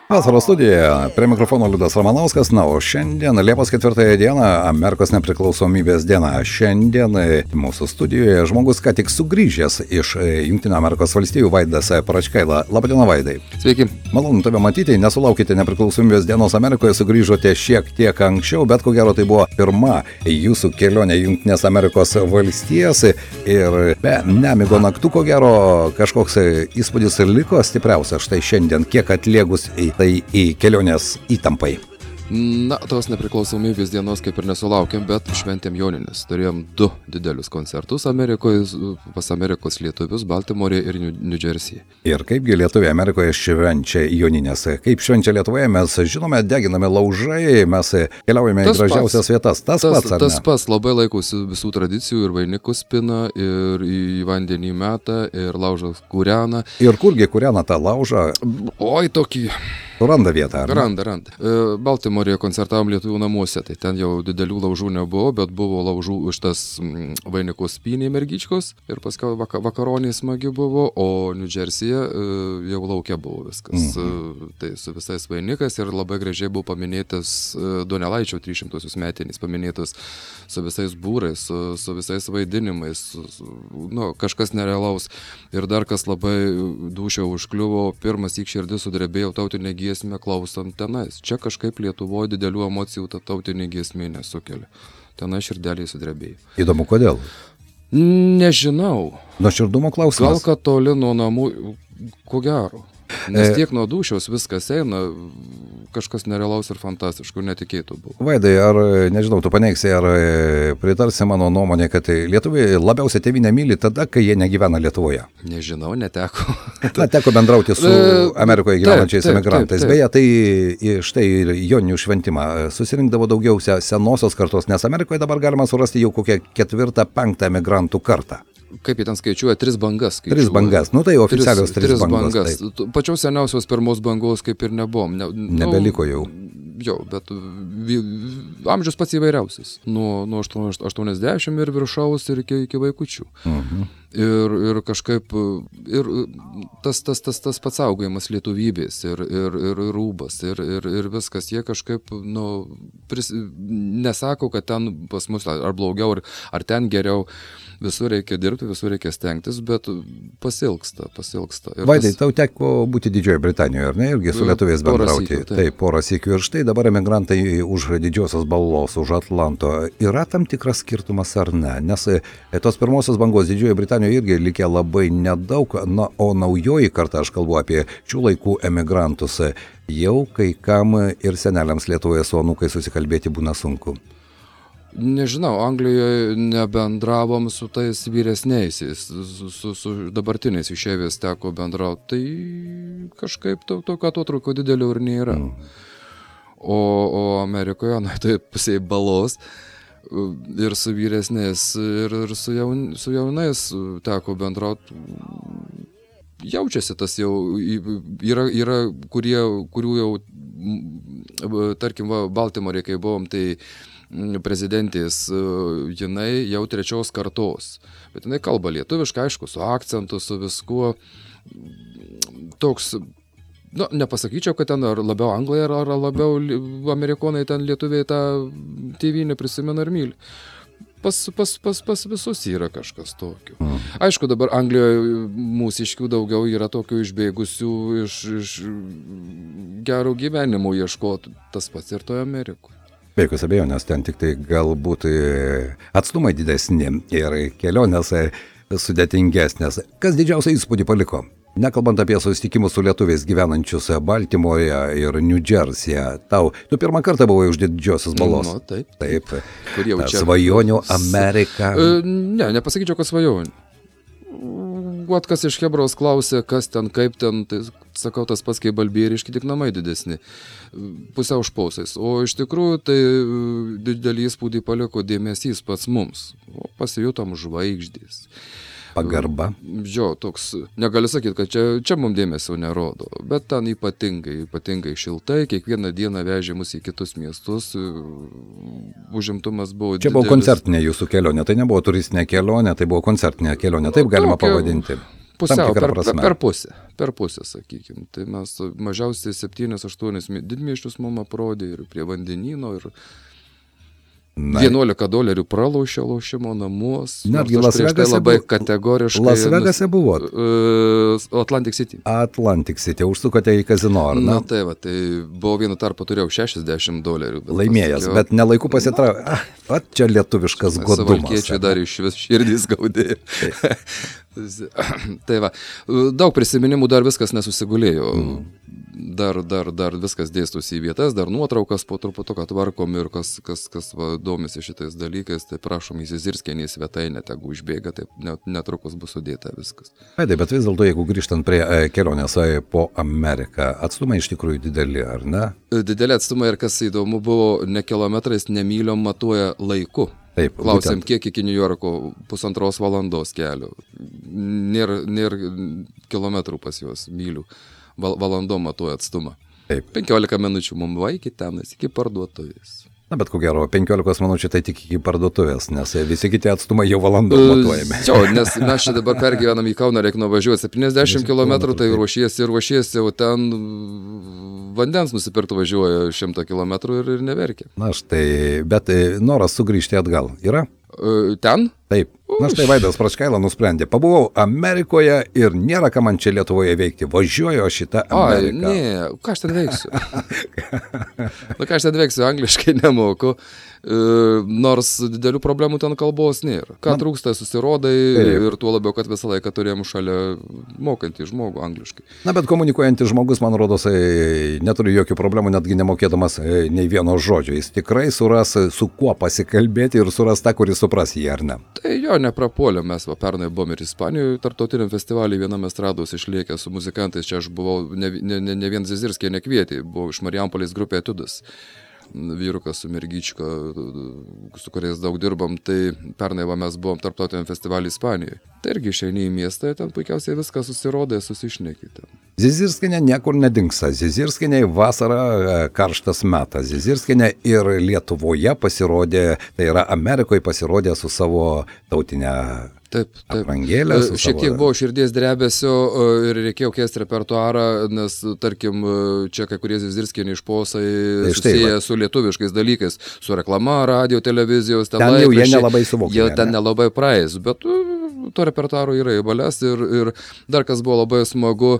Vasaros studijoje prie mikrofono Liudas Ramanauskas, o šiandien Liepos 4 dieną, Amerikos nepriklausomybės diena. Šiandien mūsų studijoje žmogus ką tik sugrįžęs iš Jungtinių Amerikos valstijų, Vaidas Pračkaila. Labadiena, Vaidai. Sveiki. Malonu tave matyti, nesulaukite nepriklausomybės dienos Amerikoje, sugrįžote šiek tiek anksčiau, bet ko gero tai buvo pirma jūsų kelionė į Jungtinės Amerikos valstijas ir be nemigo naktų, ko gero kažkoks įspūdis liko stipriausias štai šiandien, kiek atliegus į kelionės įtampai. Na, tos nepriklausomybės dienos kaip ir nesulaukėm, bet šventėm Jonines. Turėjom 2 didelius koncertus Amerikoje, pas Amerikos lietuvius, Baltimorėje ir New Jersey. Ir kaipgi lietuviai Amerikoje švenčia Jonines? Kaip švenčia Lietuvoje, mes žinome, deginame laužai, mes keliaujame į gražiausias vietas. Tas pats labai laikosi visų tradicijų ir vainikus pina, ir į vandenį meta, ir laužą kūrena. Ir kurgi kūrena tą laužą? Oi, tokį... Randa vietą, ar ne? Randa. Baltimorėje koncertavom lietuvių namuose, tai ten jau didelių laužų nebuvo, bet buvo laužų už tas vainikus pynė mergičkos ir paskui vakaronė smagi buvo, o New Jersey'e jau laukia buvo viskas. Tai su visais vainikais ir labai gražiai buvo paminėtas Donelaičio 300-osios metinės, paminėtas su visais būrais, su visais vaidinimais, kažkas nerealaus. Ir dar kas labai dūšio užkliuvo, pirmas širdis sudrebėjo tautinė giesmė klausant tenais. Čia kažkaip Lietuvoje didelių emocijų ta tautinė giesmė nesukelia. Tenai širdeliai sudrebėjo. Įdomu, kodėl? Nežinau. Nuoširdumo klausimas? Gal kad toli nuo namų, ko gero. Nes tiek nuo dūšios viskas eina, kažkas nerealaus ir fantastiško, netikėtų buvo. Vaidai, ar, nežinau, tu paneigsi, ar pritarsi mano nuomonė, kad lietuviai labiausiai tėvynę myli tada, kai jie negyvena Lietuvoje? Nežinau, neteko. Teko bendrauti su Amerikoje gyvenančiais emigrantais. Beje, tai štai ir joninių šventimą susirinkdavo daugiausia senosios kartos, nes Amerikoje dabar galima surasti jau kokią 4-5 emigrantų kartą. Kaip jie ten skaičiuoja, 3 bangas. 3 bangas, tai oficialios 3 bangos. Pačios seniausios pirmos bangos kaip ir nebuvom. Nebeliko jau. Jo, bet amžius pats įvairiausias. Nuo 80 ir viršaus ir iki vaikučių. Ir kažkaip ir tas pats augajimas lietuvybės ir rūbas ir viskas, jie kažkaip nesako, kad ten pas mus ar blogiau, ar ten geriau. Visur reikia dirbti, visur reikia stengtis, bet pasilgsta. Vaidai, tau teko būti Didžiojoje Britanijoje, ar ne? Irgi su lietuviais bendrauti. Taip, porą sykių. Ir štai dabar emigrantai už Didžiosios balos, už Atlanto. Yra tam tikras skirtumas ar ne? Nes tos pirmosios bangos Didžiojoje Britanijoje irgi likė labai nedaug, o naujoji karta, aš kalbu apie šių laikų emigrantus, jau kai kam ir seneliams Lietuvoje su anūkai susikalbėti būna sunku. Nežinau, Anglijoje nebendravom su tais vyresniaisiais, su dabartiniais išeiviais teko bendrauti, tai kažkaip tokio atotrūkio didelio ir nėra. O Amerikoje, tai pusiai balos ir su vyresniais, ir su jaunais teko bendrauti. Jaučiasi tas jau, yra kurių jau, tarkim, Baltimorėje, kai buvom, tai prezidentės, jinai jau 3 kartos, bet jinai kalba lietuviškai, aišku, su akcentu, su viskuo, toks, nepasakyčiau, kad ten ar labiau anglai, ar labiau amerikonai, ten lietuviai tą tėvynę prisimena ir myli. Pas visus yra kažkas tokio. Aišku, dabar Anglijoje mūsiškių daugiau yra tokių išbėgusių iš gero gyvenimo ieškoti, tas pats ir toje Amerikoje. Be jokios abejonės, ten tik tai galbūt atstumai didesni ir kelionės sudėtingesnės. Kas didžiausią įspūdį paliko? Nekalbant apie susitikimus su lietuviais gyvenančius Baltimorėje ir New Jersey'e. Tu pirmą kartą buvai už Didžiosios balos. Taip. Svajonių Amerika. Ne, nepasakyčiau, kad svajonių. Kas iš Hebros klausė, kas ten, kaip ten, tai sakau, tas pats kaip balbieriški, tik namai didesni, pusiau užpausais. O iš tikrųjų, tai didelį įspūdį paliko dėmesys pats mums. Pasijutom žvaigždės. Pagarba. Jo, toks, negaliu sakyti, kad čia mums dėmesio nerodo, bet ten ypatingai šiltai, kiekvieną dieną vežė mus į kitus miestus, užimtumas buvo didelis. Čia buvo koncertinė jūsų kelionė, tai nebuvo turistinė kelionė, tai buvo koncertinė kelionė, taip galima pavadinti. Pusiau, tikrą prasme. per pusę, sakykime. Tai mes mažiausiai 7-8 didmiesčius mum aprodė ir prie vandenyno, ir $11 pralošė lošimo namus. Netgi Las Vegase labai kategoriškai. Las Vegase buvot? Atlantic City. Atlantic City, užsukote į kazino, ar ne? Na tai va, tai buvo vieną tarpą turėjau $60. Laimėjęs, bet nelaiku pasitraukė. Čia lietuviškas godumas. Savalkiečiai dar iš vis širdys gaudė. Tai va, daug prisiminimų, dar viskas nesusigulėjo. Dar viskas dėstosi į vietas, dar nuotraukas po truputuką tvarkom ir kas domisi šitais dalykais, tai prašom į Zizirskienį svetainę, tegu užbėga, tai netrukus bus sudėta viskas. Bet vis dėlto, jeigu grįžtant prie kelionės po Ameriką, atstumai iš tikrųjų dideli, ar ne? Dideli atstumai ir kas įdomu buvo, ne kilometrais, ne myliom matuoja laiku. Taip, klausėm, kiek iki New Yorko, 1,5 valandos kelio. Nėra kilometrų pas juos, mylių. Valandom matuoja atstumą. Taip. 15 minučių mums va iki tenas, iki parduotuvės. Na, bet ko gero, 15 minučių tai tik iki parduotuvės, nes visi kiti atstumai jau valandom matuojami. Jo, nes mes čia dabar pergyvenam į Kauną, reikia nuvažiuoti 70 km, tai ruošiesi, o ten vandens nusipirkti važiuoja 100 km ir neverkia. Na štai, bet noras sugrįžti atgal yra? Ten? Taip. Na štai Vaidas Pračkaila nusprendė. Pabuvau Amerikoje ir nėra ką man čia Lietuvoje veikti. Važiuoju šitą Ameriką. Ne, ką aš ten veiksiu? Ką aš ten veiksiu, angliškai nemoku. Nors didelių problemų ten kalbos nėra. Ką trūksta, susirodai ir tuo labiau, kad visą laiką turėjom šalia mokantį žmogų angliškai. Na, bet komunikuojantis žmogus, man rodos, neturi jokių problemų, netgi nemokėdamas nei vieno žodžio. Jis tikrai suras, su kuo pasikalbėti ir suras tą, kuris supras jį, ar ne? Tai jo, neprapuolėm. Mes pernai buvom ir Ispanijoje, tarptautiniam festivaliui viename estrados išlėkę su muzikantais. Čia aš buvau, ne vien Zizirskienė kvietė, buvau iš Marijampolės grupė Etiudas. Vyrukas su mergyčka, su kuriais daug dirbam, tai pernai mes buvom tarptautiniam festivaliui Ispanijoje. Tai irgi išeini į miestą, ten puikiausiai viską susirodai, susišneki ten. Zizirskienė niekur nedingsta. Zizirskienė vasara karštas metas. Zizirskienė ir Lietuvoje pasirodė, tai yra Amerikoje pasirodė su savo tautinė aprangėlė. Šiek tiek buvo širdies drebesio ir reikėjo keisti repertuarą, nes, tarkim, čia kai kurie Zizirskienė išposai susiję su lietuviškais dalykais, su reklama, radio, televizijos. Ten jau jie nelabai suvokia. Jie ten nelabai praeis, bet to repertuaro yra įvalės ir dar kas buvo labai smagu,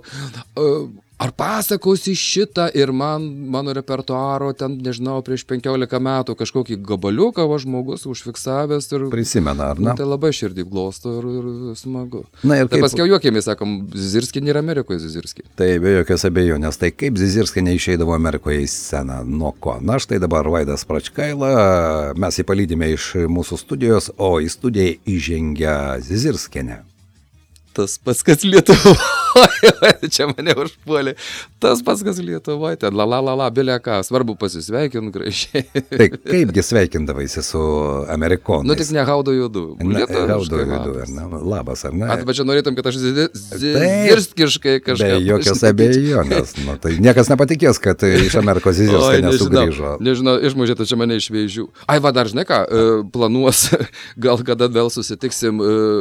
ar pasakosi šitą ir mano repertuaro ten, nežinau, prieš 15 metų kažkokį gabaliuką žmogus užfiksavęs ir prisimena, ar ne? Tai labai širdį glosto ir smagu. Na, ir tai paskiau juokėmės, sakom, Zizirskienė ir Amerikoje Zizirskienė. Tai be jokios abejonės, tai kaip Zizirskienė išeidavo Amerikoje į sceną, nuo ko? Na štai dabar Vaidas Pračkaila, mes jį palydime iš mūsų studijos, o į studiją įžengia Zizirskienė. Tas pats, kas Lietuvoje, čia mane užpuolė, tas pats, kas Lietuvoje, ten la, bilė ką, svarbu pasisveikint gražiai. Tai kaipgi sveikindavaisi su amerikonais? Nu, tik ne haudo juodu. Haudo juodu, ar ne? Labas, ar ne? Bet čia norėtum, kad aš zizirskiškai kažką. Be jokios abejonės. Nu, tai niekas nepatikės, kad iš Amerikos Zizirskienė sugrįžo. Nežinau, išmužėte čia mane iš vėžių. Ai, va, dar žinai ką, planuos, gal kada vėl susitiksim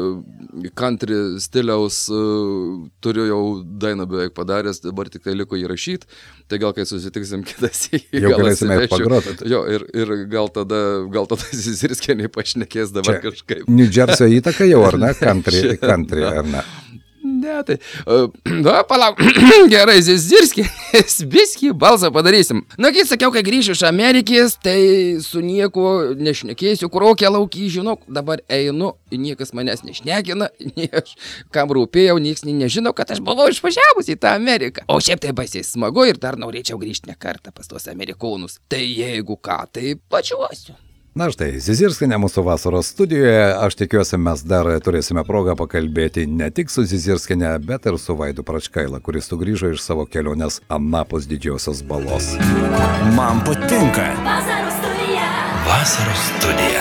country stiliaus, turiu jau dainą beveik padaręs, dabar tik tai liko įrašyti, tai gal kai susitiksim kitas jau galėsime pagroti. Jo, ir gal tada Zizirskienė pašnekės dabar kažkaip. New Jersey įtaka jau, ar ne? Country, ar ne? Ne, tai, palauk, gerai, Zizirskienės, biskį balsą padarysim. Na, kai sakiau, kai grįšiu iš Amerikės, tai su nieko nešnekėsiu, kurokia laukį, žinok, dabar einu, niekas manęs nešnekina, aš kam rūpėjau, niekas nežino, kad aš buvau išvažiavus į tą Ameriką. O šiaip tai baisiai smagu ir dar norėčiau grįžti ne kartą pas tuos amerikonus. Tai jeigu ką, tai pačiuosiu. Na štai, Zizirskienė mūsų vasaros studijoje, aš tikiuosi, mes dar turėsime progą pakalbėti ne tik su Zizirskienė, bet ir su Vaidu Pračkaila, kuris sugrįžo iš savo kelionės anapus Didžiosios balos. Man patinka. Vasaros studija.